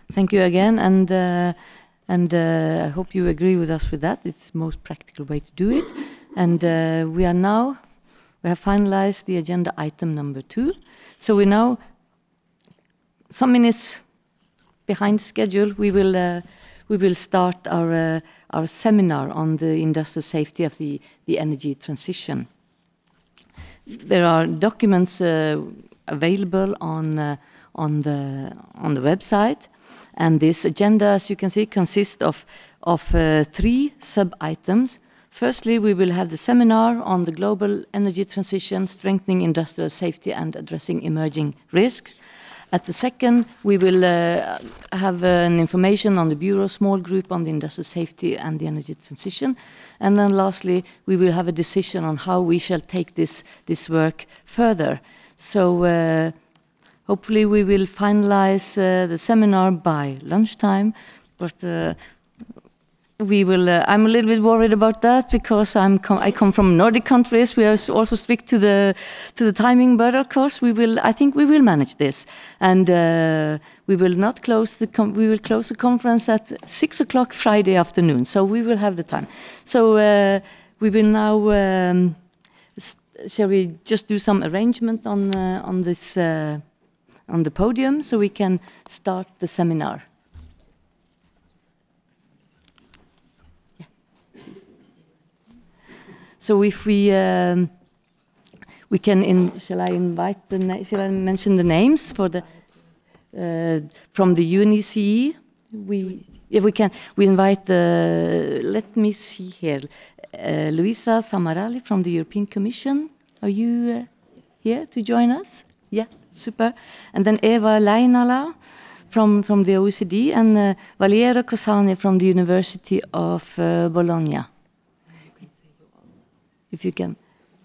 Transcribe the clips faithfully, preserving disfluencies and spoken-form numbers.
thank you again, and uh, and uh, I hope you agree with us with that. It's the most practical way to do it. And uh, we are now, we have finalized the agenda item number two. So we're now some minutes behind schedule. We will uh, we will start our uh, our seminar on the industrial safety of the the energy transition. There are documents uh, available on uh, on the on the website, and this agenda, as you can see, consists of of uh, three sub-items. Firstly, we will have the seminar on the global energy transition, strengthening industrial safety and addressing emerging risks. At the second, we will uh, have uh, an information on the Bureau small group on the industrial safety and the energy transition. And then lastly, we will have a decision on how we shall take this, this work further. So uh, hopefully we will finalize uh, the seminar by lunchtime, but uh, we will. Uh, I'm a little bit worried about that because I'm com I come from Nordic countries. We are also strict to the to the timing, but of course we will. I think we will manage this, and uh, we will not close the. Com we will close the conference at six o'clock Friday afternoon, so we will have the time. So uh, we will now. Um, shall we just do some arrangement on uh, on this uh, on the podium so we can start the seminar? So if we um, we can in, shall I invite the shall I mention the names for the uh, from the UNECE? We if we can we invite the let me see here uh, Luisa Samarali from the European Commission. Are you uh, here to join us? Yeah, super. And then Eva Leinala from from the O E C D and uh, Valerio Cosani from the University of uh, Bologna. If you can.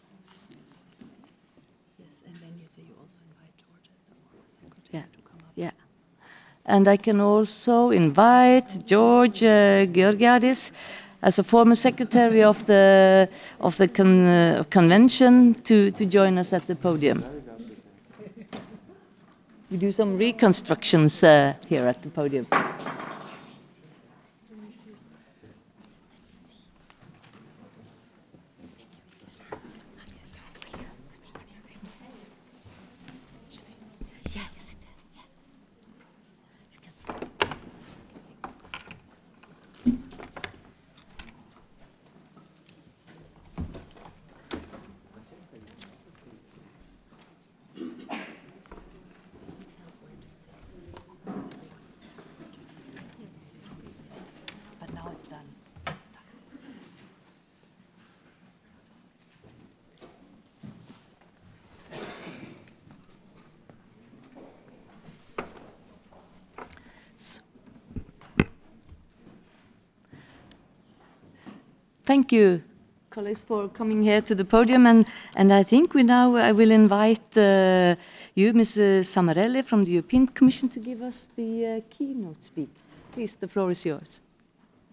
Yes, and then you say you also invite George as the former secretary Yeah. to come up. Yeah. And I can also invite George uh, Georgiadis as a former secretary of the of the con, uh, convention to, to join us at the podium. We do some reconstructions uh, here at the podium. But now it's done. It's done. Thank you, colleagues, for coming here to the podium. And, and I think we now, I will invite uh, you, Missus Samarelli from the European Commission, to give us the uh, keynote speak. Please, the floor is yours.